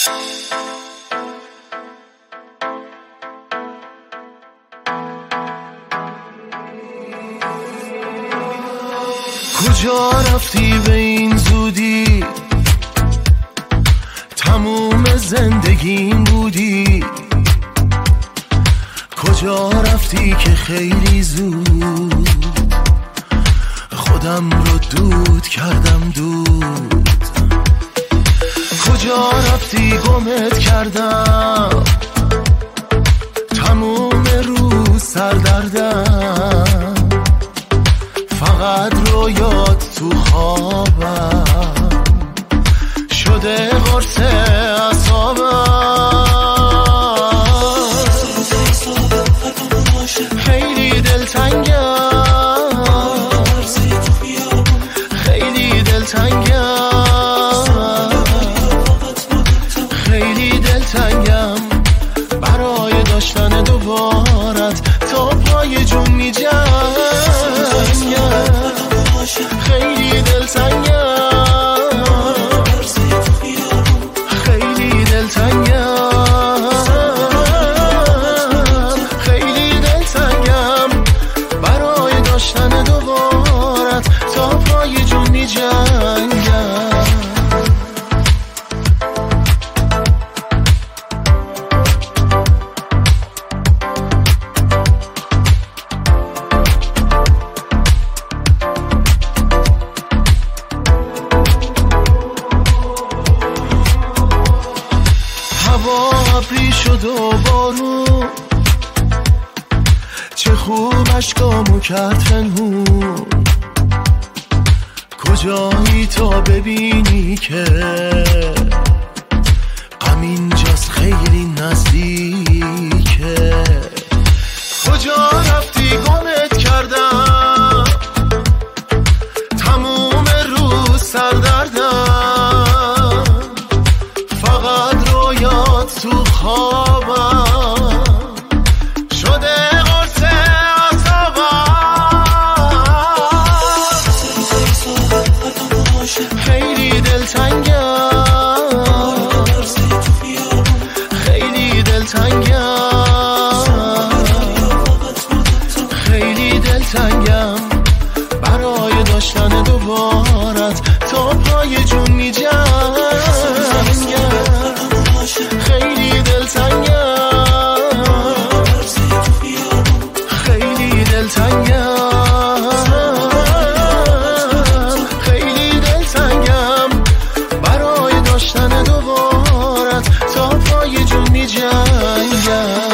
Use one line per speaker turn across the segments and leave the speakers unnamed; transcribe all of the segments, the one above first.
کجا رفتی به این زودی؟ تموم زندگیم بودی. کجا رفتی که خیلی زود خودم رو دود کردم دود؟ کجا رفتی گمت کردم، تموم روز سردردم، فقط رویات تو خوابم شده قرص اعصابم. خیلی دلتنگم، خیلی دلتنگم، خیلی دلتنگم برای داشتن دوبارت تا پای جون می جنگم. خیلی دلتنگم، خیلی دلتنگم، خیلی دلتنگم برای داشتن دوبارت تا پای جون می جنگم. هوا ابری شد و بارون، چه خوب اشکامو کرد پنهون. کجایی تا ببینی که غم اینجاست خیلی نزدیکه؟ کجا رفتی گمت کردم، تموم روز سردردم، فقط رویات تو خوابم شده قرص اعصابم. خیلی دلتنگم، خیلی دلتنگم، خیلی دلتنگم برای داشتن دوبارت تا پای جون می جنگم. خیلی دلتنگم، خیلی دلتنگم، خیلی دلتنگم برای داشتن دوبارت تا پای جون می جنگم.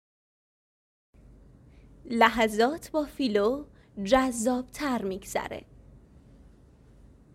لحظات با فیلو جذاب‌تر می‌گذره.